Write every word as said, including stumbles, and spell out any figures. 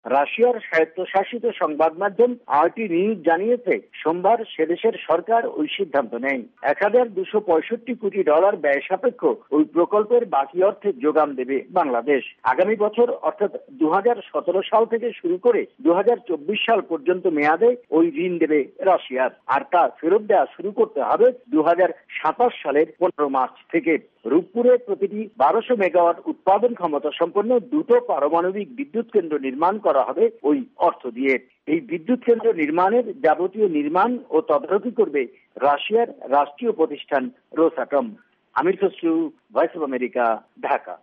রাশিয়ার স্বায়ত্তশাসিত সংবাদ মাধ্যম আরটি নিউজ জানিয়েছে, সোমবার সেদেশের সরকার ওই সিদ্ধান্ত নেয়। এক হাজার দুশো পঁয়ষট্টি কোটি ডলার ব্যয় সাপেক্ষ ওই প্রকল্পের বাকি অর্থের যোগান দেবে বাংলাদেশ। আগামী বছর অর্থাৎ দু হাজার সতেরো সাল থেকে শুরু করে দু হাজার চব্বিশ সাল পর্যন্ত মেয়াদে ওই ঋণ দেবে রাশিয়ার, আর তা ফেরত দেওয়া শুরু করতে হবে দু হাজার সাতাশ সালের পনেরো মার্চ থেকে। রূপপুরে প্রতিটি বারোশো মেগাওয়াট উৎপাদন ক্ষমতা সম্পন্ন দুটো পারমাণবিক বিদ্যুৎ কেন্দ্র নির্মাণ করা হবে ওই অর্থ দিয়ে। এই বিদ্যুৎ কেন্দ্র নির্মাণের যাবতীয় নির্মাণ ও তদারকি করবে রাশিয়ার রাষ্ট্রীয় প্রতিষ্ঠান Rosatom. Amir Khasru, voice of America, Dhaka.